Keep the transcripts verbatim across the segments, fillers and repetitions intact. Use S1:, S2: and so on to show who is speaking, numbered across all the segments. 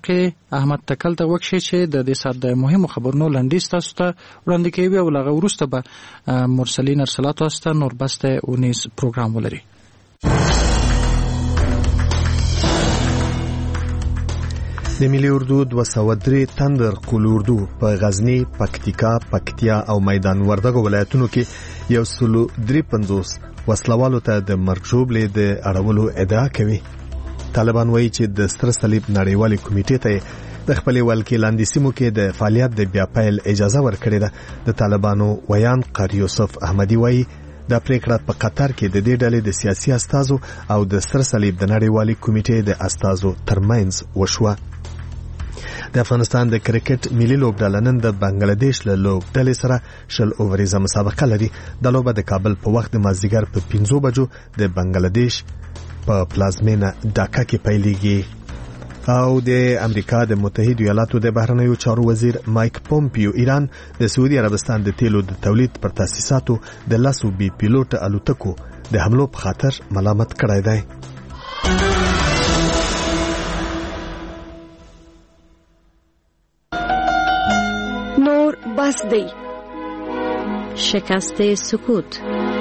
S1: برق احمد تکل ته وکشي چې د دې سات د مهمو خبرونو لنډیز تاسو ته وړاندې کوي او لغه ورسته به مرسلین ارسلات تاسو ته نور بسته اونیز پروګرام ولري.
S2: د ملي اردو دوه سوه درې تندر قول اردو په غزنی، پکتیکا، پکتیا او میدان وردګو ولایتونو کې یو سلو درې پنځوس وسلوالو ته د مرګ ژوبلې د اړولو ادعا کوي. طالبان وایي چې د ستر صلیب نړیوالې کمیټې ته د خپلې ولکې لاندې سیمو کې د فعالیت د بیا پیل اجازه ورکړې ده. د طالبانو ویان قاری یوسف احمدی وایي دا پریکړه په قطر کې د دې ډلې د سیاسي استازو او د ستر صلیب د نړیوالې کمیټې د استازو ترمنځ وشوه. د افغانستان د کرکټ ملي لوبډله نن د بنگلاديش له لوبډلې سره شل اووريزه مسابقه لري. د لوبه د کابل په وخت د مازدیګر په پنځو بجو د بنگلاديش په پلازمینه ډاکا کې پیلېږي. او د امریکا د متحده ایالاتو د بهرنیو چارو وزیر مایک پومپیو ایران د سعودي عربستان د تیلو د تولید پر تاسیساتو د لاسو بي پیلوټ الوتکو د حملو په خاطر ملامت کړی دی.
S3: نور بس دی. شکست سکوت.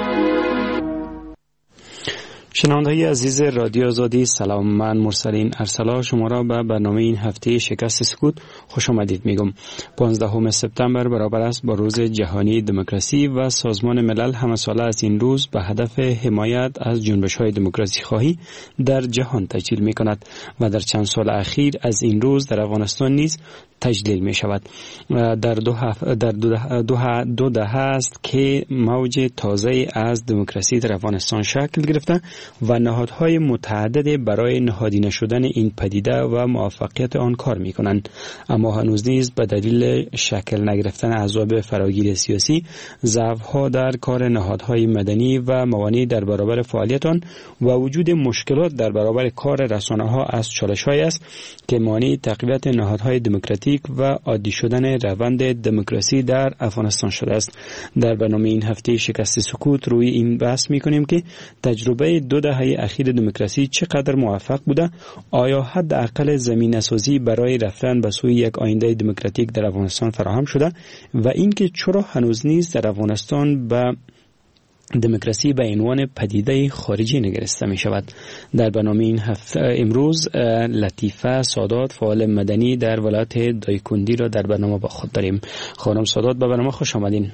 S4: شنونده‌های عزیز رادیو آزادی، سلام. من مرسلین ارسلا شما را به برنامه این هفته شکست سکوت خوش آمدید میگم. پانزدهم سپتامبر برابر است با روز جهانی دموکراسی و سازمان ملل همساله از این روز به هدف حمایت از جنبش‌های دموکراسی خواهی در جهان تجلیل می‌کند و در چند سال اخیر از این روز در افغانستان نیز تجلیل می شود. در دو, هف... در دو, ده... دو, ه... دو دهه است که موج تازه از دموکراسی در افغانستان شکل گرفته و نهادهای متعدد برای نهادینه شدن این پدیده و موفقیت آن کار می کنند. اما هنوز نیز به دلیل شکل نگرفتن احزاب فراگیر سیاسی، ضعف‌ها در کار نهادهای مدنی و موانع در برابر فعالیت آن و وجود مشکلات در برابر کار رسانه‌ها از چالش‌هایی است که مانع تقویت نهادهای دموکراتیک و عادی شدن روند دموکراسی در افغانستان شده است. در برنامه این هفته شکست سکوت روی این بحث می‌کنیم که تجربه دو دهه اخیر دموکراسی چقدر موفق بوده، آیا حداقل زمینه‌سازی برای رفتن به سوی یک آینده دموکراتیک در افغانستان فراهم شده و اینکه چرا هنوز نیز در افغانستان به دموکراسی به عنوان پدیده خارجی نگرسته می شود. در برنامه این هفته امروز لطیفه سادات، فعال مدنی در ولایت دایکندی را در برنامه با خود داریم. خانم سادات به برنامه خوش آمدین.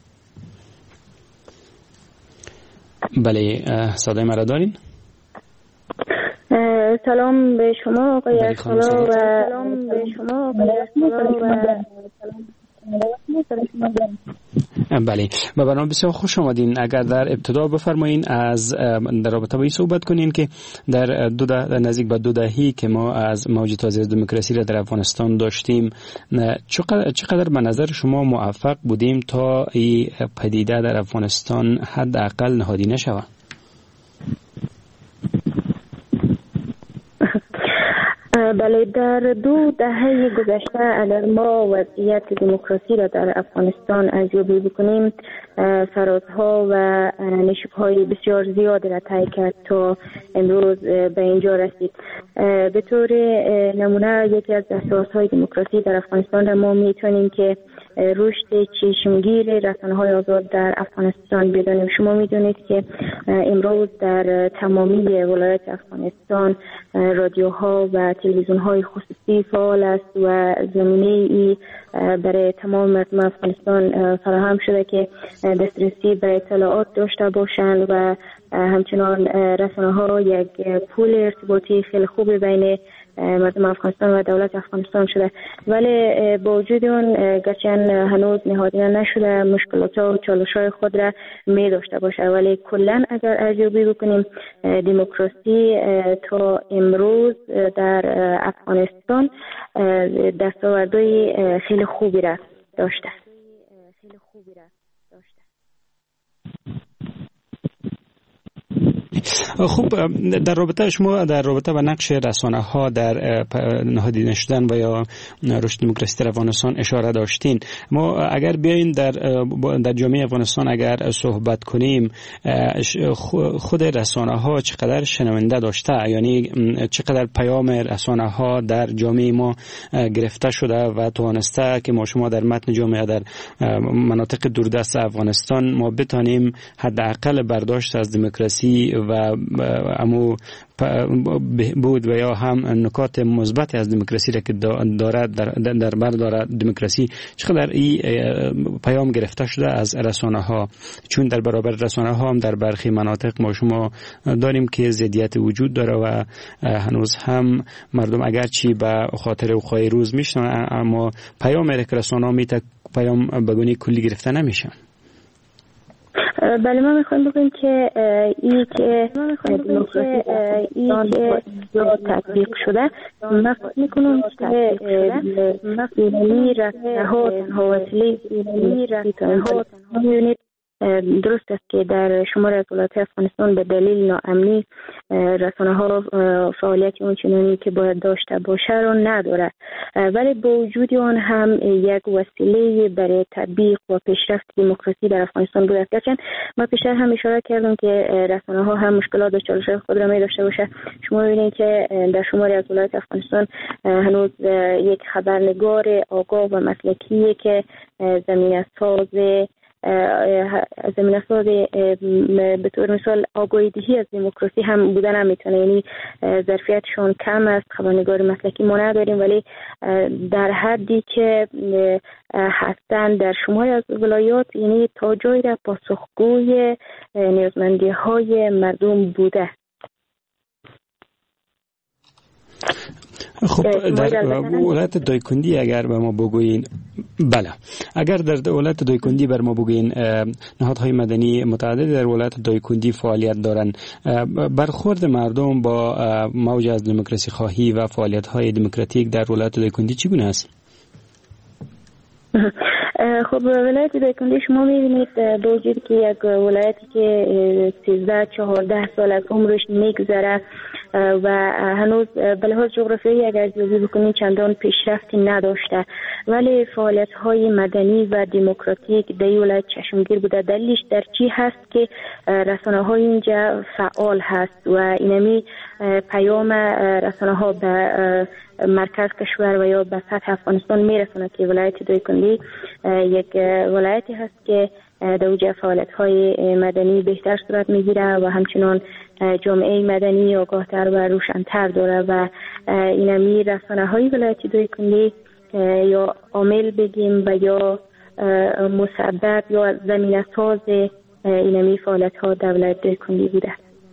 S4: بله، صدای مرا دارین؟
S5: سلام به شما آقای ارسلا و سلام به شما آقای ارسلا و
S4: بله، به برنامه بسیار خوش آمدین. اگر در ابتدا بفرمایین از در رابطه با این صحبت کنین که در دو ده نزدیک به دو دهه‌ای که ما از موج تازه دموکراسی را در افغانستان داشتیم، چقدر چقدر به نظر شما موفق بودیم تا این پدیده در افغانستان حداقل نهادینه شود؟
S5: بله، در دو دهه گذشته اگر ما وضعیت دموکراسی را در افغانستان ارزیابی بکنیم، فرازها و نشیب‌های بسیار زیادی را طی کرد تا امروز به اینجا رسید. به طور نمونه یکی از اساس‌های دموکراسی در افغانستان را ما می‌تونیم که رشد چشمگیر رسانه‌های آزاد در افغانستان بدانیم. شما می‌دونید که امروز در تمامی ولایات افغانستان رادیوها و تلویزیون‌های خصوصی فعال است و زمینه‌ای برای تمام مردم افغانستان فراهم شده که دسترسی به اطلاعات داشته باشند و همچنان رسانه‌ها یک پول ارتباطی خیلی خوبی بین مردم افغانستان و دولت افغانستان شده. ولی با وجود اون گرچه هنوز نهادینه نشده، مشکلات و چالش‌های خود را می داشته باشه، ولی کلاً اگر ارزیابی بکنیم دموکراسی تا امروز در افغانستان دستاوردهای خیلی خوبی را داشته.
S4: خب در رابطه شما در رابطه با نقش رسانه ها در نهادینه شدن و یا رشد دموکراسی در افغانستان اشاره داشتین. ما اگر بیایم در در جامعه افغانستان اگر صحبت کنیم، خود رسانه ها چقدر شنونده داشته، یعنی چقدر پیام رسانه ها در جامعه ما گرفته شده و توانسته که ما شما در متن جامعه در مناطق دوردست افغانستان ما بتانیم حداقل برداشت از دموکراسی و امو بود و یا هم نکات مثبت از دموکراسی را که دارد در, در بر دارد دموکراسی چقدر این پیام گرفته شده از رسانه ها، چون در برابر رسانه ها هم در برخی مناطق ما شما داریم که ضدیت وجود داره و هنوز هم مردم اگرچی به خاطر وقایع روز میشن اما پیام که رسانه ها میته پیام بگونی کلی گرفته نمیشن.
S5: بله، ما میخوایم بگویم که این که دموکراسی این که یا تطبیق شده، من فکر میکنم که ایرانی رسانه ها تنها وسیله ایرانی رسانه ها میبینید درست است که در شمار از ولایات افغانستان به دلیل ناامنی رسانه ها فعالیت اون چنانی که باید داشته باشه را نداره، ولی با وجود آن هم یک وسیله برای تطبیق و پیشرفت دموکراسی در افغانستان بود. گرچه ما پیشتر هم اشاره کردم که رسانه ها هم مشکلات و چالش‌های خود را می داشته باشه. شما ببینید که در شماری از ولایات افغانستان هنوز یک خبرنگار آگاه و مسلکی که زمینه ساز زمینه ساز به طور مثال آگاهی دهی از دموکراسی هم بودن هم میتونه، یعنی ظرفیتشون کم است. خبرنگار مسلکی ما نداریم، ولی در حدی که هستن در شماری از ولایات، یعنی تا جایی را پاسخگوی نیازمندی های مردم بوده.
S4: خب در ولایت دایکندی اگر به ما بگوین، بله، اگر در ولایت دایکندی بر ما بگوین نهادهای مدنی متعدد در ولایت دایکندی فعالیت دارند، برخورد مردم با موج از دموکراسی خواهی و فعالیت های دموکراتیک در ولایت دایکندی چگونه است؟
S5: خب ولایت دایکندی شما می‌بینید با وجودی که یک ولایتی که سیزده چهارده سال از عمرش میگذره و هنوز به لحاظ جغرافیایی اگر ارزیابی بکنید چندان پیشرفتی نداشته، ولی فعالیت‌های مدنی و دموکراتیک در ولایت چشمگیر بوده. دلیلش در چی هست که رسانه‌های اینجا فعال هست و اینمی پیام رسانه‌ها به مرکز کشور و یا به سطح افغانستان میرسونه که ولایت دایکندی یک ولایتی هست که در اوج فعالیت‌های مدنی بهتر صورت میگیره و همچنان جامعه مدنی آگاهتر و روشن‌تر داره و اینمی رسانه‌های ولایت دایکندی یا عامل بگیم و یا مسبب یا زمینه ساز اینمی فعالیت‌ها در ولایت دایکندی بوده.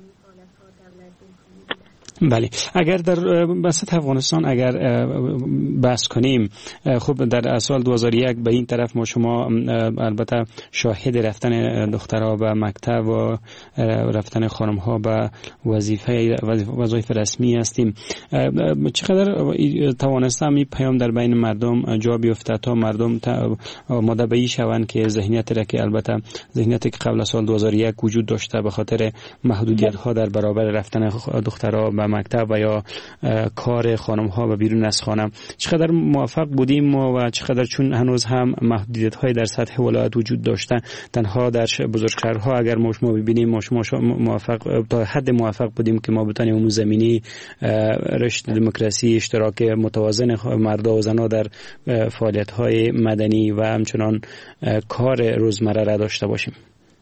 S4: بله، اگر در سطح افغانستان اگر بحث کنیم، خب در سال دو هزار و یک به این طرف ما شما البته شاهد رفتن دخترها به مکتب و رفتن خانم‌ها به وظیفه وظایف رسمی هستیم. چقدر توانستم این پیام در بین مردم جا بیفته تا مردم مدبی شوند که ذهنیت را که البته ذهنیتی که قبل از سال دو هزار و یک وجود داشته به خاطر محدودیت‌ها در برابر رفتن دخترها به مکتب و یا کار خانم ها و بیرون از خانه، چقدر موفق بودیم و چقدر چون هنوز هم محدودیت های در سطح ولایت وجود داشته، تنها در بزرگشهرها اگر ما شما ببینیم ما شما موفق تا حد موفق بودیم که ما بتونیم اون زمینی رشد دموکراسی، اشتراک متوازن مرد و زنان در فعالیت های مدنی و همچنان کار روزمره را داشته باشیم.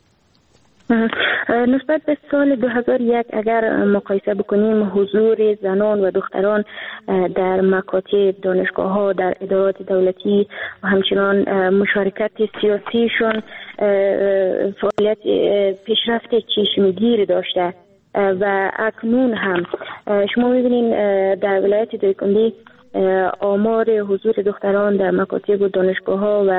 S5: نسبت به سال دو هزار و یک اگر مقایسه بکنیم حضور زنان و دختران در مکاتب دانشگاه ها در ادارات دولتی و همچنان مشارکت سیاسیشون فعالیت پیشرفت چشمگیر داشته و اکنون هم شما می‌بینید در ولایت دایکندی آمار حضور دختران در مکاتب و دانشگاه ها و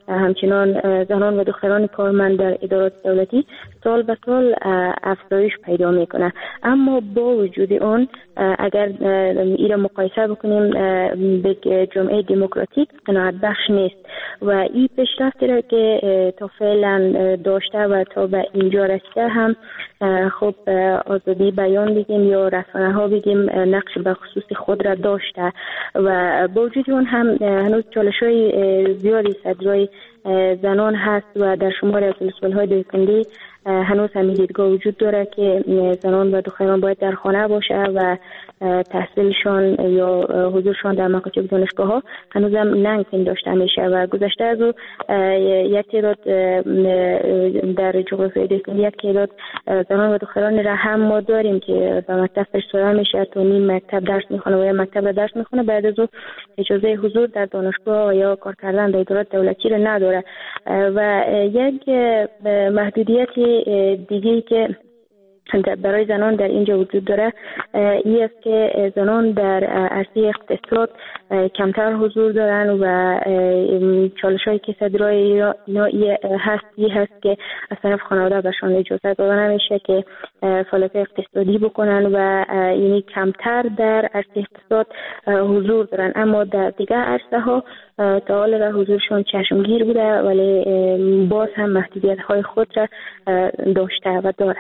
S5: همچنان زنان و دختران کارمند در ادارات دولتی سال به سال افزایش پیدا میکنه. اما با وجود اون اگر این را مقایسه بکنیم به جامعه دموکراتیک قناعت بخش نیست و این پیشرفتی را که تا فعلا داشته و تا به اینجا رسیده هم خب آزادی بیان بگیم یا رسانه ها بگیم نقش به خصوص خود را داشته و با وجود اون هم هنوز چالش‌های زیادی صدرای زنان هست و در شماری از ولسوالی‌های دیکنده هنوز هم دیدگاه وجود داره که زنان و دختران باید در خانه باشه و تحصیلشان یا حضورشان در مکاتب دانشگاه ها هنوز هم ننگ پنداشته میشه و گذشته از او یک تعداد در جغرافیای دیکنده یک تعداد زنان و دختران را هم ما داریم که به مکتب فرستاده میشه تا نیم مکتب درس میخونه و یا مکتب درس میخونه بعد از او اجازه حضور در دانشگاه یا کار کردن در ادارات دولتی را نداره و یک محدودیت دیگه که برای زنان در اینجا وجود داره این است که زنان در عرصه اقتصاد کمتر حضور دارن و چالش‌هایی که صدرای اینا هست این هست که از طرف خانواده برشان اجازه داده نمیشه که فعالیت اقتصادی بکنن و یعنی کمتر در عرصه اقتصاد حضور دارن، اما در دیگر عرصه ها تا حال را حضورشون چشمگیر بوده ولی باز هم محدودیت‌های خود را داشته و داره.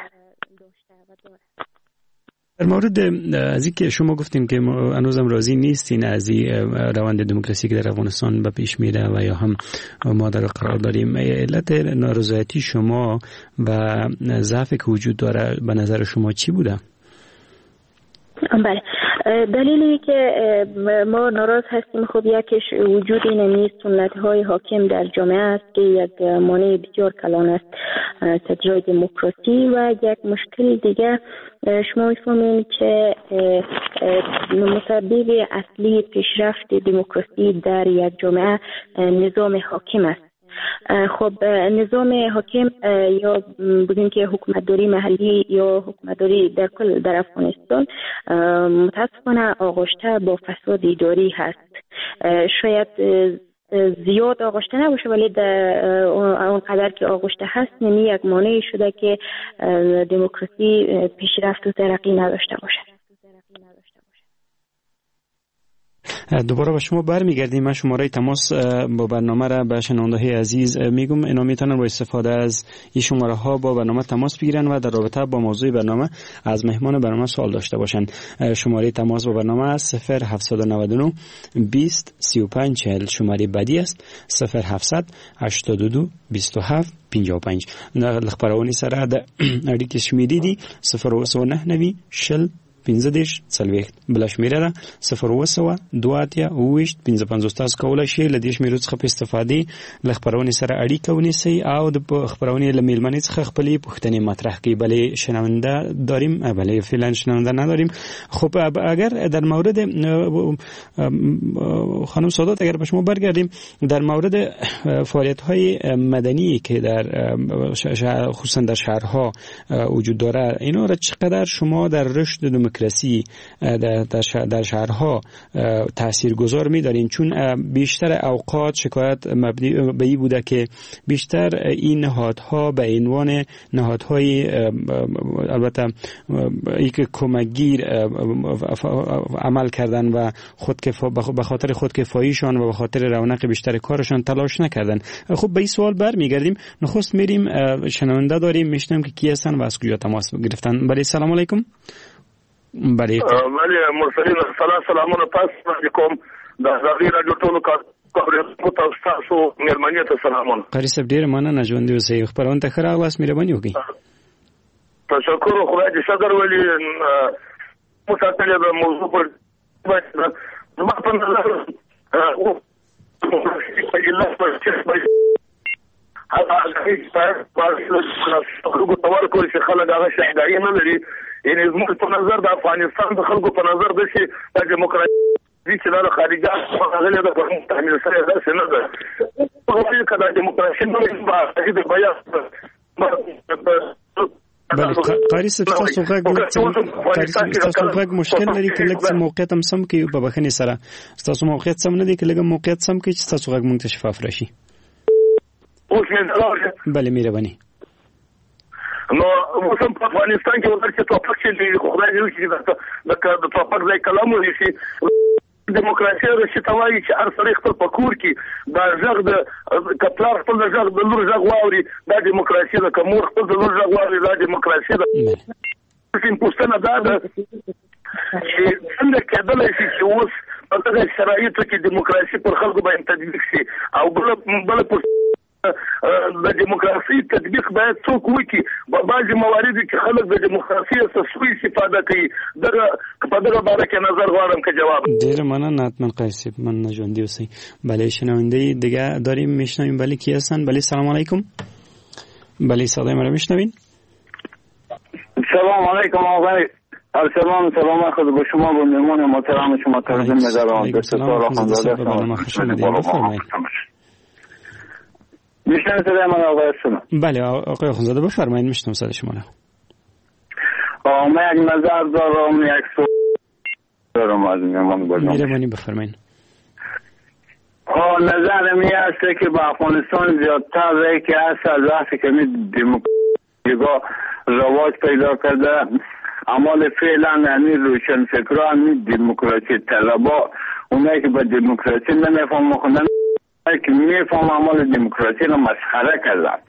S4: در مورد از اینکه شما گفتیم که هنوزم راضی نیستین از این روند دموکراسی که در افغانستان به پیش میره و یا هم ما در قرار داریم، علت نارضایتی شما و ضعفی که وجود داره به نظر شما چی بوده؟
S5: بله، دلیلی که ما ناراض هستیم خب یکیش وجود این سنت‌های حاکم در جامعه است که یک مانع بسیار کلان است تجربه دموکراسی و یک مشکل دیگه شما می‌فهمید که مسبب اصلی پیشرفت دموکراسی در یک جامعه نظام حاکم است. خب نظام حاکم یا بگیم که حکومتداری محلی یا حکومتداری در کل در افغانستان متاسفانه آغشته با فساد اداری هست. شاید زیاد آغشته نباشه ولی در اون قدر که آغشته هست نمی یک مانعی شده که دموکراسی پیشرفت و ترقی نداشته باشه.
S4: دوباره به شما برمیگردیم. من شماره تماس با برنامه را به شنونده‌های عزیز میگم، اینا میتونن با استفاده از این شماره ها با برنامه تماس بگیرن و در رابطه با موضوع برنامه از مهمان برنامه سوال داشته باشن. شماره تماس با برنامه است صفر هفتصد و نود و نه بیست سی و پنج چهل. شماره بعدی است صفر هفتصد هشتاد و دو بیست و هفت پنجاه و پنج. لخبرونی سره د اړیکې شمیرې دي صفر اوه نه نوي شل پنځه دېرش څلوېښت. بله شمېره ده صفر اوه سوه دوه اتیا اوه ویشت پنځه پنځوس. تاسو کولی شئ له دې شمېرو څخه په استفادې له خپرونې سره اړیکه ونیسئ او د خپرونې له میلمنې څخه خپلې پوښتنې مطرح کړئ. بله شنونده داریم، بله فعلا شنونده نداریم. خب اگر در مورد خانم سادات اگر به شما برگردیم در مورد فعالیت‌های مدنی که در خصوصا در شهرها وجود داره، اینا را چقدر شما در رشد دموکراسی در شهرها تاثیرگذار می‌دارین؟ چون بیشتر اوقات شکایت مبنی به این بوده که بیشتر این نهادها به عنوان نهادهای البته یک کمکگیر عمل کردن و خودکفا به خاطر خودکفاییشان و به خاطر رونق بیشتر کارشان تلاش نکردن. خب به این سوال برمیگردیم. نخست میریم شنونده داریم، میشنم که کی هستن و از کجا تماس گرفتن. بله سلام علیکم. بله
S6: بله مرسلین سلام سلامونه تاسو علیکم د زاغی راډیو ټولو کارکونکو تاسو مهرباني ته سلامونه.
S4: قاری صاحب ډیر مننه ژوند اوسئ. خبرونه ته خره اغلاس مهرباني وکړئ.
S6: تشکر خدای دې صدر ولی مستقله د موضوع پر ما په نظر او په الله پر چې هغه هیڅ په تور کوي چې خلک هغه شهداري نه لري. یعنی زموږ په نظر د افغانستان د خلکو په نظر د شي د دیموکراسي چې د خارجه غلې د پرمختګ تعمیل سره د سن ده په وخت کې د دیموکراسي په اړه د بیان
S4: بله قاری صاحب تاسو غږ مشکل لري چې لږ موقعیت هم سم کې په بخښنې سره تاسو موقعیت سم نه دی کې لږ موقعیت سم کې چې تاسو غږ مونږ ته شفاف راشي.
S6: اوس نه
S4: بله مهرباني.
S6: نو اوس په افغانستان کې ورته توپک چې خدای دې وکړي د د توپک ځای کلام ورشي دیموکراسي راشي توایي چې هر څوک خپل پکور کې د ځغ د کپلار خپل د ځغ د لور ځغ واوري دا دیموکراسي د کومور خپل د لور ځغ واوري دا دیموکراسي ده. چې پوښتنه دا ده چې څنګه کېدلی شي چې اوس په دغه شرایطو کې دیموکراسي پر خلکو باندې تطبیق شي او بله بله د دیموکراسي تطبیق باید څوک وکړي په بعضې مواردو کې خلک د دیموکراسي سوء استفاده کوي دغه په دغه باره کې نظر غواړم که جواب.
S4: ډېره مننه حتما قیس صاحب مننه ژوندي اوسئ. بله شنونده دیگه داریم میشنویم. بله کی هستن؟ بله سلام علیکم. بله صدای ما رو میشنوین؟
S7: سلام علیکم آقای ارسلان. سلام خود به شما و مهمان محترم شما تقدیم می‌دارم. دکتر خانزاده هستم. میشنم صدای من آقای ارسلان؟
S4: بله آقای خانزاده بفرمایید میشنم صدای شما را.
S7: من یک نظر دارم یک سوال دارم از مهمان برنامه.
S4: مهربانی بفرمایید.
S7: نظر می است که با افغانستان زیادتر رای که است از وقتی که دموکراسی رواج پیدا کرده اعمال فعلا یعنی روشن فکران دموکراسی طلبا اونایی که با دموکراسی نمیفهم مخوندن که میفهم اعمال دموکراسی رو مسخره کردن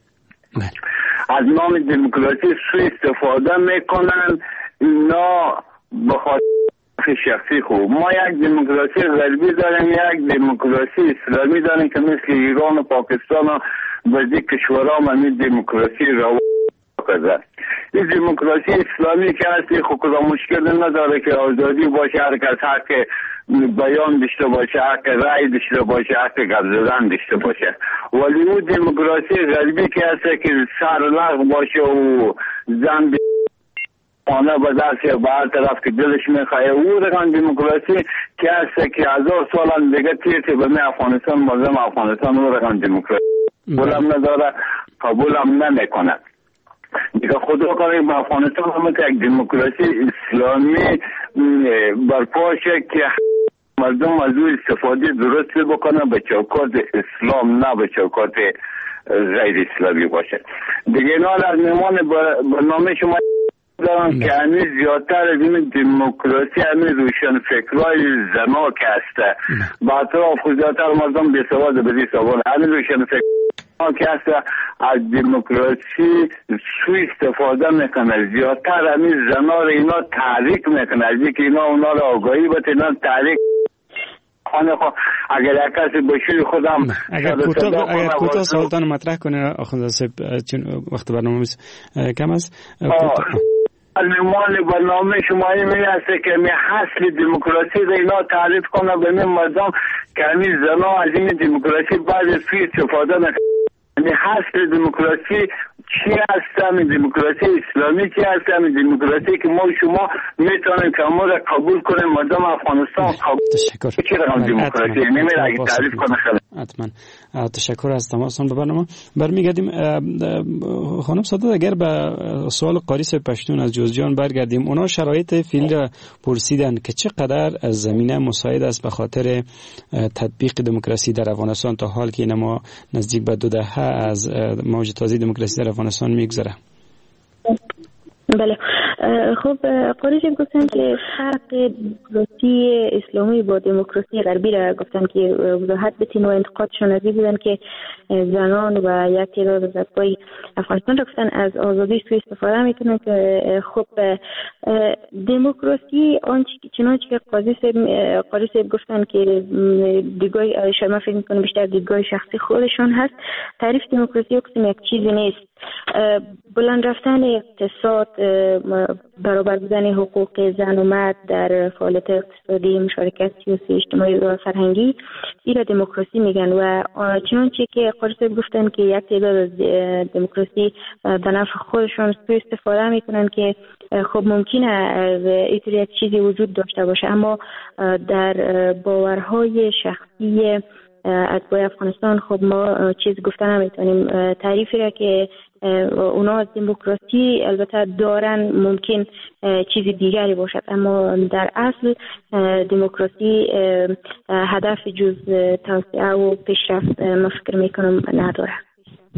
S7: از نام دموکراسی سوء استفاده میکنن اینا بخاطر شخصی خوب. ما یک دموکراسی غربی داریم یک دموکراسی اسلامی داریم که مثل ایران و پاکستان و بعضی کشورها من دموکراسی رواج کرده. این دموکراسی اسلامی که هستی خود مشکل نداره که آزادی باشه، هر کس حق بیان داشته باشه، حق رأی داشته باشه، حق گپ زدن داشته باشه. ولی اون دموکراسی غربی که هست که سرلغ باشه و زن خانه به دست یا به هر طرف که دلش میخواه او رقم دموکراسی که هست که هزار سال دیگه تیرتی به می افغانستان مردم افغانستان او رقم دموکراسی قبولم نداره، قبولم نمیکنه. دیگه خدا کنه با افغانستان همه که یک دموکراسی اسلامی برپاشه که مردم از او استفاده درست بکنه به چوکات اسلام نه به چوکات غیر اسلامی باشه. دیگه اینا از میمان برنامه شما دارم که همی زیادتر از این دموکراسی همی روشن فکرهای زنا که هسته با اطراف خود زیادتر مردم بیسواد بدی سوال همی روشن فکرهای که هسته از دموکراسی سوء استفاده میکنه زیادتر همی زنا رو اینا تحریک میکنه از اینکه اینا اونا رو آگاهی بده اینا تحریک خانه خود اگر یک کسی بشوی خودم
S4: اگر کوتاه سوالتان مطرح کنه آخوند صاحب چون وقت برنامه کم است
S7: المال برنامه شما این می هسته که می حاصل دموکراسی را اینا تعریف کنه به می مردم که همی زنا از این دموکراسی بعد فی استفاده نکنه. می حاصل دموکراسی چی هست؟ همین دموکراسی اسلامی چی هست؟ همین دموکراسی که ما شما میتونیم که ما را قبول کنیم مردم افغانستان قبول
S4: تشکر.
S7: چی رقم دموکراسی نمیره اگه تعریف کنه خیلی
S4: حتما. تشکر از تماسون به برنامه. برمیگردیم خانم سادات اگر به سوال قاریس پشتون از جوزجان برگردیم اونا شرایط فعلی را پرسیدن که چقدر از زمینه مساعد است به خاطر تطبیق دموکراسی در افغانستان تا حال که ما نزدیک به دو دهه از موج تازه دموکراسی در افغانستان میگذره.
S5: بله خب قاریش گفتن که فرق دموکراسی اسلامی با دموکراسی غربی را گفتن که وضاحت بتین و انتقادشون از این بودن که زنان و یک تعداد از اتباع افغانستان را گفتن از آزادی سوء استفاده میکنن که خب دموکراسی آنچه چنانچه که قاضی صاحب گفتن که دیدگاه شما فکر میکنم بیشتر دیدگاه شخصی خودشون هست. تعریف دموکراسی قسم یک چیزی نیست. بلند رفتن اقتصاد، برابر بودن حقوق زن و مرد در فعالیت اقتصادی، مشارکت سیاسی، اجتماعی و فرهنگی این دموکراسی میگن و چنانچه که قاضی صاحب گفتن که یک تعداد از دموکراسی به نفع خودشون سوء استفاده میکنن که خب ممکنه اینطوری یک چیزی وجود داشته باشه اما در باورهای شخصی اتباع افغانستان خب ما چیز گفته نمیتونیم. تعریفی را که اونا از دموکراسی البته دارن ممکن چیز دیگری باشد اما در اصل دموکراسی هدف جز توسعه و پیشرفت ما فکر میکنم نداره.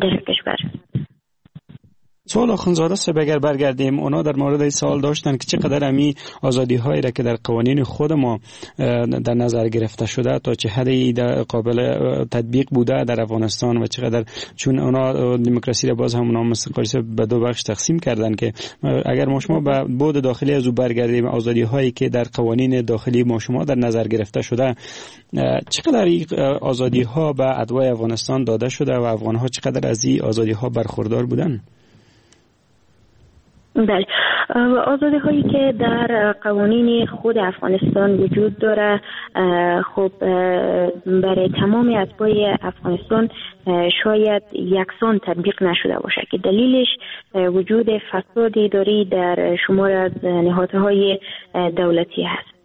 S5: در کشور.
S4: سوال آخوندزاده صاحب اگر برگردیم، اونا در مورد این سوال داشتن که چقدر امی آزادی هایی را که در قوانین خود ما در نظر گرفته شده تا چه حدی قابل تطبیق بوده در افغانستان و چقدر، چون اونا دموکراسی را باز هم اونا مستقل به دو بخش تقسیم کردن که اگر ما شما به بود داخلی از او برگردیم، آزادی هایی که در قوانین داخلی ما شما در نظر گرفته شده، چقدر آزادی ها به ادوای افغانستان داده شده و افغان ها چقدر از این آزادی ها برخوردار بودن؟
S5: بله، آزادی هایی که در قوانین خود افغانستان وجود داره خب برای تمام اتباع افغانستان شاید یکسان تطبیق نشده باشه که دلیلش وجود فساد اداری در شمار از نهادهای دولتی هست.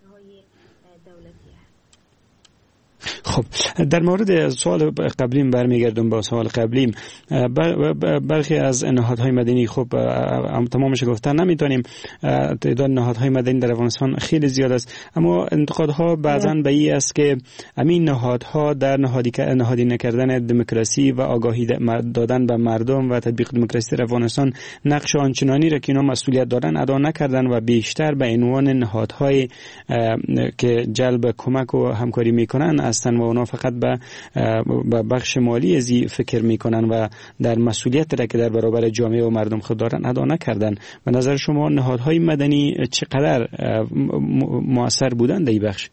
S4: خب در مورد سوال قبلیم برمیگردم با سوال قبلیم. برخی از نهادهای مدنی، خب تمامش گفتن نمیتونیم، تعداد نهادهای مدنی در افغانستان خیلی زیاد است، اما انتقادها بعضا به این است که همین نهادها در نهادی نهادی نکردن دموکراسی و آگاهی دادن به مردم و تطبیق دموکراسی در افغانستان نقش آنچنانی را که اینا مسئولیت دارن ادا نکردن و بیشتر به عنوان نهادهای که جلب کمک و همکاری میکنن هستن و اونا فقط به بخش مالی ازی فکر میکنن و در مسئولیت را که در برابر جامعه و مردم خود دارن ادا نکردن. به نظر شما نهادهای مدنی چقدر مؤثر بودن در این بخش؟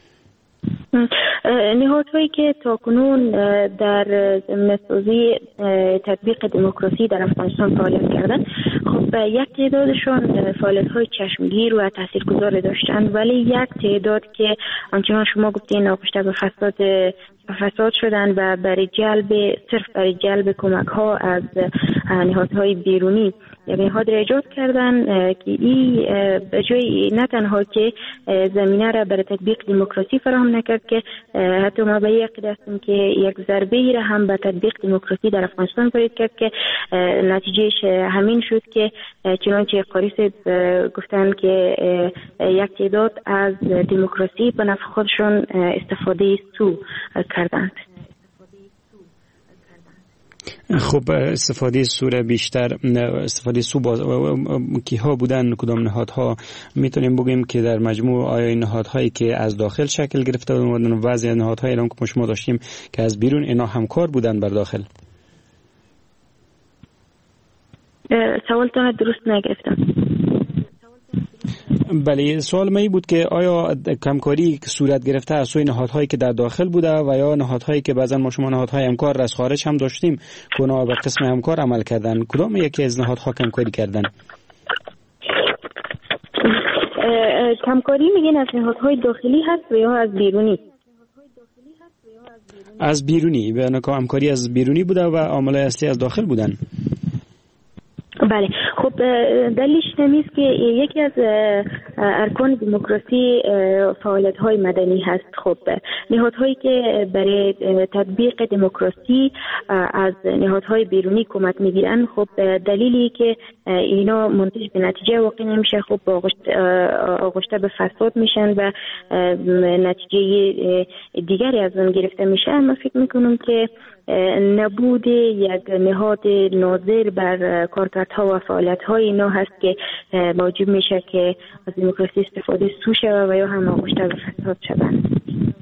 S5: نهادهایی که تاکنون در مسئولی تطبیق دموکراسی در افغانستان فعالیت کردن، خب یک تعدادشان فعالیت‌های چشمگیر و تاثیرگذار داشتن، ولی یک تعداد که آنچنان شما گفتین ناپشته به فساد فساد شدن و برای جلب صرف برای جلب کمک ها از نهادهای بیرونی یعنی نهاد را ایجاد کردن که این به جای نه تنها که زمینه را برای تطبیق دموکراسی فراهم نکرد که حتی ما به یک هستیم که یک ضربه ای را هم به تطبیق دموکراسی در افغانستان وارد کرد که نتیجهش همین شد که چنانچه قاری صاحب گفتن که یک تعداد از دموکراسی به نفع خودشون استفاده سو کردند.
S4: خب استفاده سوره بیشتر استفاده سو باز کیها بودن، کدام نهادها میتونیم بگیم که در مجموع آیا نهادهایی که از داخل شکل گرفته بودن و بعضی از نهادهای ایران که شما داشتیم که از بیرون اینا همکار بودن بر داخل؟
S5: سوالتون درست نگرفتم.
S4: بله، سوال من این بود که آیا کمکاری صورت گرفته از سوی نهادهایی که در داخل بوده و یا نهادهایی که بعضا ما شما نهادهای همکار از خارج هم داشتیم که اونا به قسم همکار عمل کردن، کدام یکی از نهادها کمکاری کردن؟
S5: کمکاری میگین از نهادهای داخلی هست و یا از بیرونی؟
S4: از بیرونی، به نکته همکاری از بیرونی بوده و عامل اصلی از داخل بودن.
S5: بله، خب دلیلش نمیست که یکی از ارکان دموکراسی فعالیت‌های مدنی هست. خب نهادهایی که برای تطبیق دموکراسی از نهادهای بیرونی کمک میگیرن، خب دلیلی که اینا منتج به نتیجه واقع نمیشه، خب آغشته به فساد میشن و نتیجه دیگری از اون گرفته میشه. من فکر میکنم که نبود یک نهاد ناظر بر کارکردها و فعالیت‌های اینا هست که موجب میشه که از دموکراسی استفاده سو شود و یا هم آغشته به فساد شوند.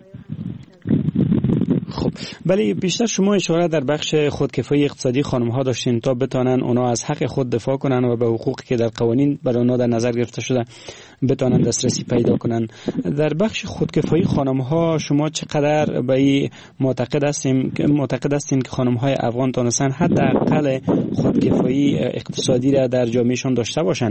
S4: خب ولی بیشتر شما اشاره در بخش خودکفایی اقتصادی خانم ها داشتین تا بتانن اونا از حق خود دفاع کنن و به حقوقی که در قوانین برای اونا در نظر گرفته شده بتانن دسترسی پیدا کنن. در بخش خودکفایی خانم ها شما چقدر به این معتقد هستین معتقد هستین که خانم های افغان تونستن حداقل خودکفایی اقتصادی را در جامعهشون داشته باشن؟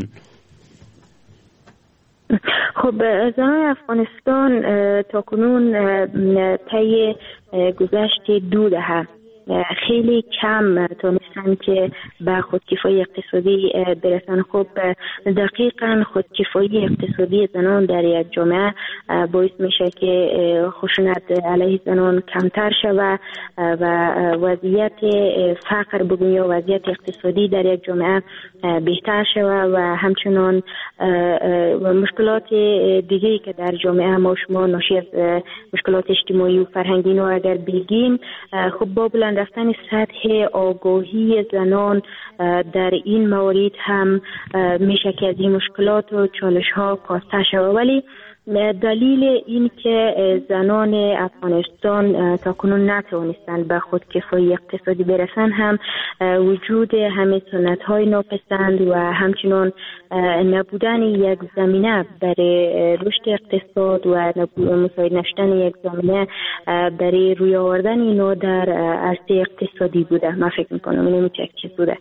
S5: خب زنان افغانستان تاکنون طی گذشت دو دهه خیلی کم تونستن که به خودکفایی اقتصادی برسن. خب دقیقاً خودکفایی اقتصادی زنان در یک جامعه باعث میشه که خشونت علیه زنان کمتر شود و وضعیت فقر بگویم یا وضعیت اقتصادی در یک جامعه بهتر شود و همچنان مشکلات دیگری که در جامعه ما شما ناشی از مشکلات اجتماعی و فرهنگی رو اگر بگیم، خب بابلا پایین رفتن سطح آگاهی زنان در این موارد هم میشه که از این مشکلات و چالش ها کاسته شود. ولی دلیل این که زنان افغانستان تاکنون نتوانستند به خودکفایی اقتصادی برسند هم وجود همه سنت های ناپسند و همچنان نبودن یک زمینه برای رشد اقتصاد و مساعد نشدن یک زمینه برای روی آوردن اینو در عرصه اقتصادی بوده. من فکر میکنم اینو میشه چیز بوده.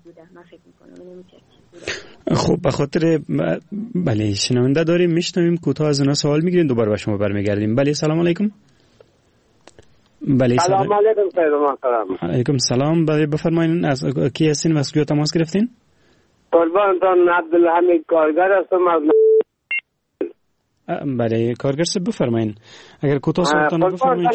S4: خب به خاطر بله شنونده داریم میشنویم، کوتاه از اونا سوال میگیریم دوباره به شما برمیگردیم. بله سلام علیکم. بله
S8: سلام علیکم. سلام
S4: علیکم. سلام. بله بفرمایید از کی هستین و از کجا تماس گرفتین؟
S8: قربانتان عبدالحمید کارگر هستم از
S4: بله کارگر صاحب بفرمایید اگر کوتاه سوالتون بفرمایید.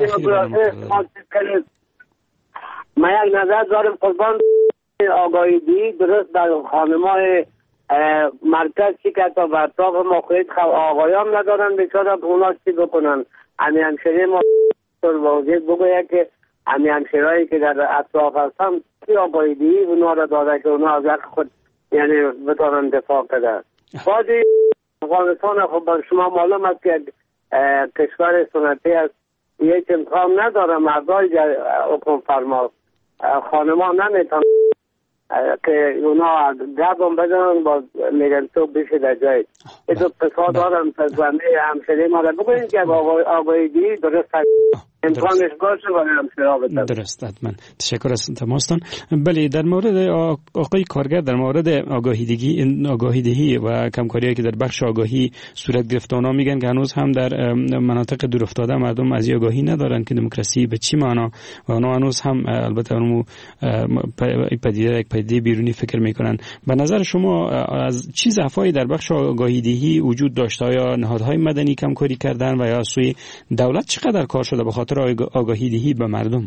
S8: ما یک نظر دارم قربان آگاهی دی درست در خانمای مرکز چی که تا به اطراف ما خواهید آقایان ندارن بیچاره اونا چی بکنن. همی همشهری ما واضح بگوید که همی همشهرهایی که در اطراف هستن چی آگاهی دی اونا را داده که اونا از حق خود یعنی بتانن دفاع کرده. بازی افغانستان خب شما معلوم است که کشور سنتی است، یک امکان نداره مردای حکم فرما خانمان نمیتونن که اونا گردم بدن با میگن تو بشه در جای این دو پسا دارم تزمه همسری ما را بگوین که آقای دی درست امکانش باشه و همسری بدن.
S4: درست حتما. تشکر از تماستان. بله در مورد آقای کارگر در مورد آگاهیدگی آگاهیدهی و کمکاری که در بخش آگاهی صورت گرفته اونا میگن که هنوز هم در مناطق دور افتاده مردم از آگاهی ندارن که دموکراسی به چی معنا و اونا هنوز هم البته اونمو پدیده یک پدیده بیرونی فکر میکنن. به نظر شما از چه ضعفایی در بخش آگاهیدهی وجود داشته؟ یا نهادهای مدنی کمکاری کردن و یا سوی دولت چقدر کار شده به خاطر آگاهیدهی به مردم؟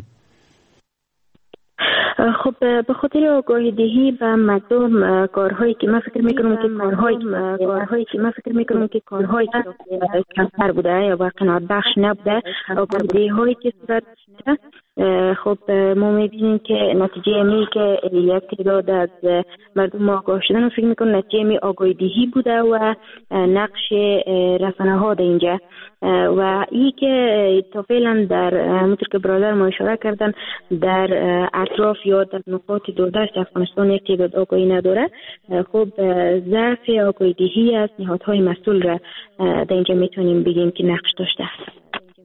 S5: خب به خاطر آگاهی دهی به مردم کارهایی که من فکر میکنم که کارهایی کارهایی که من فکر میکنم که کارهایی که کمتر بوده یا با قناعت بخش نبوده، آگاهی دهی هایی که صورت خب ما میبینیم که نتیجه می که یک تعداد از مردم آگاه شدن و فکر میکنم نتیجه می آگاهی دهی بوده و نقش رسانه ها در اینجا و این که تا فعلا در همونطور که برادر ما اشاره کردن در اطراف یا در نقاط دوردست افغانستان یک تعداد آگاهی نداره. خب ضعف آگاهی دهی از نهادهای مسئول را در اینجا میتونیم بگیم که نقش داشته است.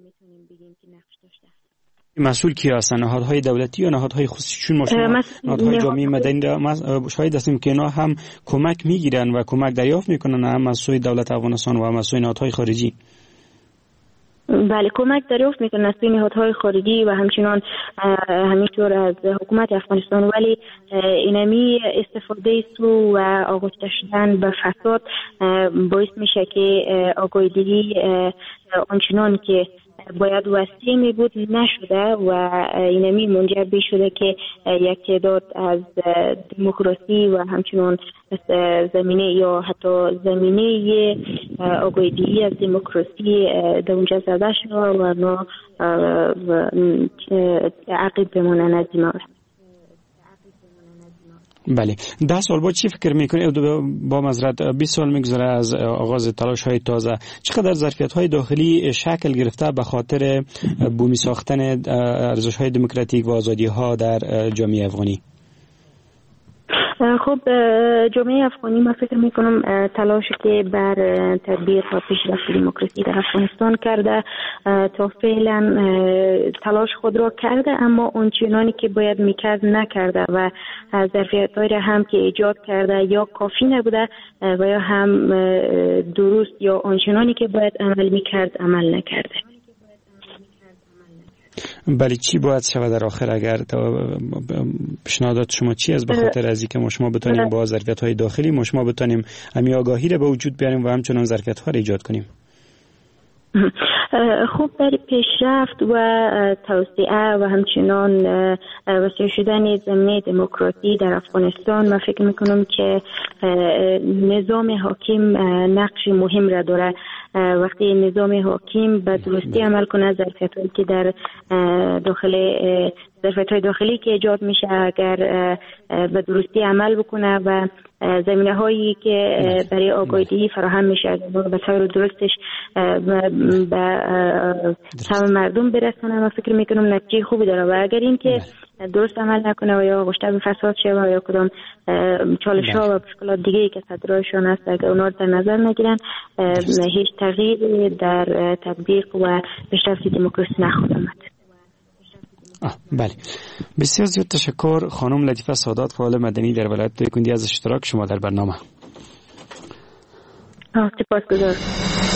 S4: مسئول کی هستن؟ نهادهای دولتی یا نهادهای خصوصی؟ چون ما شما نهادهای جامعه مدنی شاید هستیم که اینا هم کمک میگیرن و کمک دریافت میکنن هم از سوی دولت افغانستان و هم از سوی نهادهای خارجی.
S5: بله کمک دریافت میکنن از سوی نهادهای خارجی و همچنان همینطور از حکومت افغانستان، ولی اینمی استفاده سو و آغشته شدن به فساد باعث میشه که آگاهی دهی آنچنان که باید وسیع می بود نشده و اینمی منجر به شده که یک تعداد از دموکراسی و همچنان زمینه یا حتی زمینه آگاهی دهی از دموکراسی در اونجا زده شده و نا عقیب بمونن از این مورد.
S4: بله ده سال بعد چی فکر میکنید؟ با مزرعت بیست سال میگذره از آغاز تلاش های تازه، چقدر ظرفیت های داخلی شکل گرفته به خاطر بومی ساختن ارزش های دموکراتیک و آزادی ها در جامعه افغانی؟
S5: خب جامعه افغانی من فکر میکنم تلاشی که بر تطبیق و پیشرفت دموکراسی در افغانستان کرده تا فعلا تلاش خود را کرده، اما اونچنانی که باید میکرد نکرده و ظرفیت‌هایی را هم که ایجاد کرده یا کافی نبوده و یا هم درست یا آنچنانی که باید عمل میکرد عمل نکرده.
S4: بله چی باید شود در آخر؟ اگر پیشنهادات شما چی است به خاطر از اینکه ما شما بتونیم با ظرفیت‌های داخلی ما شما بتونیم همین آگاهی را به وجود بیاریم و همچنان ظرفیت‌ها را ایجاد کنیم؟
S5: خوب برای پیشرفت و توسعه و همچنان وسیع شدن زمینه دموکراسی در افغانستان من فکر میکنم که نظام حاکم نقش مهم را داره. وقتی نظام حاکم به درستی عمل کنه ظرفیت‌هایی که در داخل ظرفیت‌های داخلی که ایجاد میشه اگر به درستی عمل بکنه و زمینه هایی که برای آگاهی فراهم میشه به طور درستش به تمام مردم برسونه، من فکر میکنم نتیجه خوبی داره. و اگر این که درست عمل نکنه و یا گشته به فساد شه و یا کدام چالش ها و مشکلات دیگه که صدرایشان هست اگر اونا رو در نظر نگیرن هیچ تغییر در تطبیق و پیشرفت دموکراسی نخواهد آمد.
S4: آه بله، بسیار زیاد تشکر خانم لطیفه سادات، فعال مدنی در ولایت دایکنډي از اشتراک شما در برنامه.
S5: سپاسگزارم.